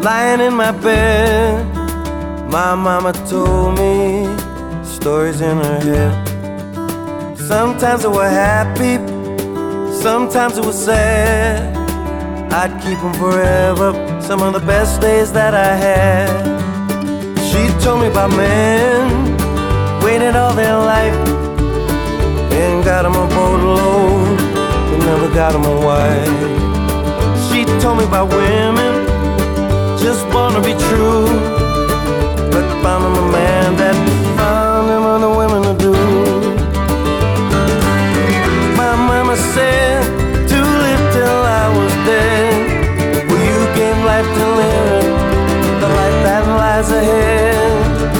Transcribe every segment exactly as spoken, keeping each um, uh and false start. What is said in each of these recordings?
lying in my bed. My mama told me stories in her head. Sometimes it was happy, sometimes it was sad. I'd keep them forever, some of the best days that I had. She told me about men waited all their life and got them a boatload, but never got them a wife. She told me about women just wanna be true, but found them a man that found them other women to do. My mama said to live till I was dead. Well, you gave life to live, the life that lies ahead.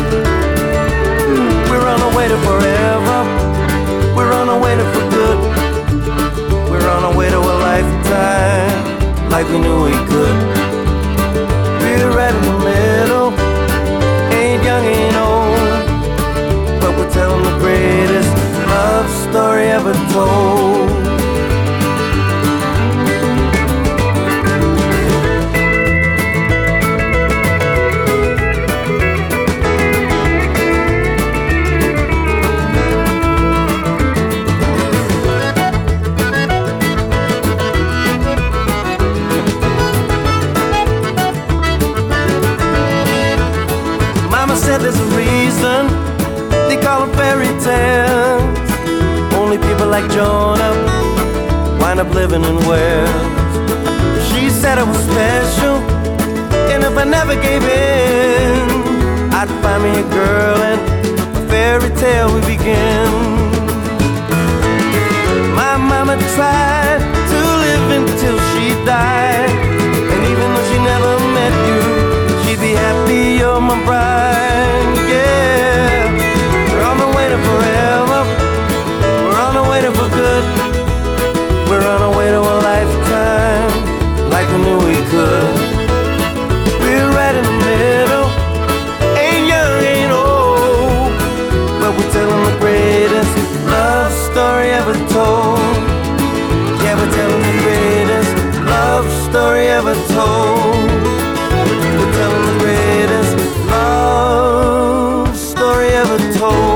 We're on our way to forever, we're on our way to for good. We're on our way to a lifetime, like we knew we could. We're right in the middle, ain't young, ain't old, but we're telling the greatest love story ever told. Said there's a reason they call them fairy tales. Only people like Jonah wind up living in wells. She said it was special, and if I never gave in, I'd find me a girl and a fairy tale would begin. My mama tried to live until she died, and even though she never met you, she'd be happy you're my bride. Yeah, we're on the way to forever, we're on the way to for good. We're on our way to a lifetime, like we knew we could. We're right in the middle, ain't young, ain't old, but we're telling the greatest love story ever told. Yeah, we're telling the greatest love story ever told. We're telling the greatest love story ever told.